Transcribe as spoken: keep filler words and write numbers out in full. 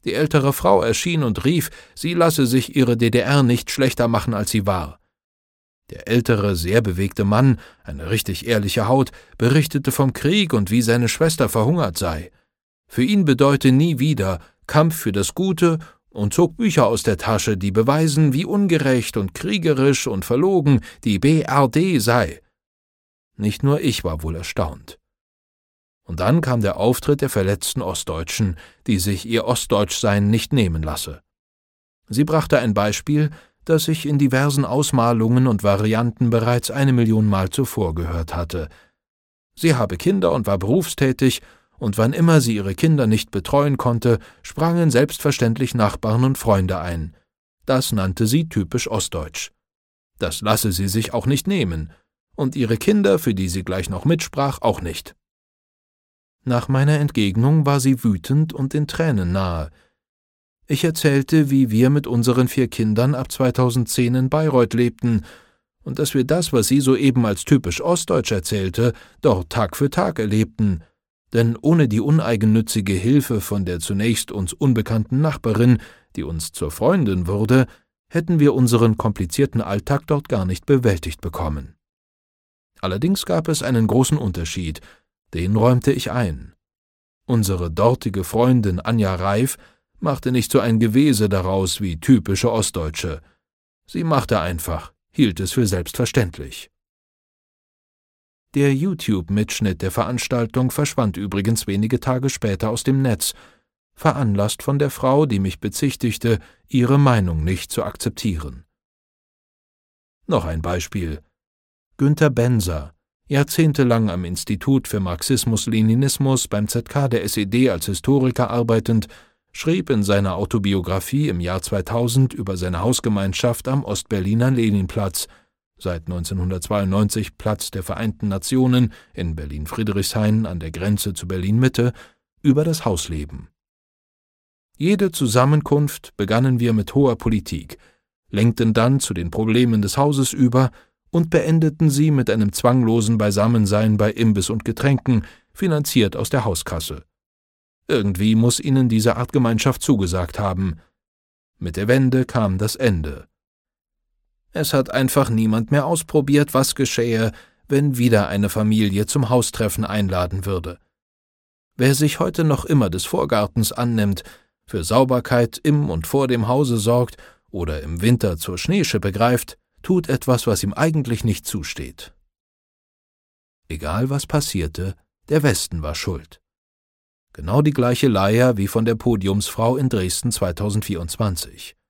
Die ältere Frau erschien und rief, sie lasse sich ihre D D R nicht schlechter machen, als sie war. Der ältere, sehr bewegte Mann, eine richtig ehrliche Haut, berichtete vom Krieg und wie seine Schwester verhungert sei. Für ihn bedeute nie wieder Kampf für das Gute und zog Bücher aus der Tasche, die beweisen, wie ungerecht und kriegerisch und verlogen die B R D sei. Nicht nur ich war wohl erstaunt. Und dann kam der Auftritt der verletzten Ostdeutschen, die sich ihr Ostdeutschsein nicht nehmen lasse. Sie brachte ein Beispiel, das ich in diversen Ausmalungen und Varianten bereits eine Million Mal zuvor gehört hatte. Sie habe Kinder und war berufstätig, und wann immer sie ihre Kinder nicht betreuen konnte, sprangen selbstverständlich Nachbarn und Freunde ein. Das nannte sie typisch ostdeutsch. Das lasse sie sich auch nicht nehmen, und ihre Kinder, für die sie gleich noch mitsprach, auch nicht. Nach meiner Entgegnung war sie wütend und in Tränen nahe. Ich erzählte, wie wir mit unseren vier Kindern ab zweitausendzehn in Bayreuth lebten und dass wir das, was sie soeben als typisch ostdeutsch erzählte, dort Tag für Tag erlebten, denn ohne die uneigennützige Hilfe von der zunächst uns unbekannten Nachbarin, die uns zur Freundin wurde, hätten wir unseren komplizierten Alltag dort gar nicht bewältigt bekommen. Allerdings gab es einen großen Unterschied, den räumte ich ein. Unsere dortige Freundin Anja Reif machte nicht so ein Gewese daraus wie typische Ostdeutsche. Sie machte einfach, hielt es für selbstverständlich. Der YouTube-Mitschnitt der Veranstaltung verschwand übrigens wenige Tage später aus dem Netz, veranlasst von der Frau, die mich bezichtigte, ihre Meinung nicht zu akzeptieren. Noch ein Beispiel. Günter Benser, jahrzehntelang am Institut für Marxismus-Leninismus beim Z K der S E D als Historiker arbeitend, schrieb in seiner Autobiografie im Jahr zweitausend über seine Hausgemeinschaft am Ostberliner Leninplatz, seit neunzehnhundertzweiundneunzig Platz der Vereinten Nationen in Berlin-Friedrichshain an der Grenze zu Berlin-Mitte, über das Hausleben. Jede Zusammenkunft begannen wir mit hoher Politik, lenkten dann zu den Problemen des Hauses über und beendeten sie mit einem zwanglosen Beisammensein bei Imbiss und Getränken, finanziert aus der Hauskasse. Irgendwie muss ihnen diese Art Gemeinschaft zugesagt haben. Mit der Wende kam das Ende. Es hat einfach niemand mehr ausprobiert, was geschähe, wenn wieder eine Familie zum Haustreffen einladen würde. Wer sich heute noch immer des Vorgartens annimmt, für Sauberkeit im und vor dem Hause sorgt oder im Winter zur Schneeschippe greift, tut etwas, was ihm eigentlich nicht zusteht. Egal was passierte, der Westen war schuld. Genau die gleiche Leier wie von der Podiumsfrau in Dresden zweitausendvierundzwanzig.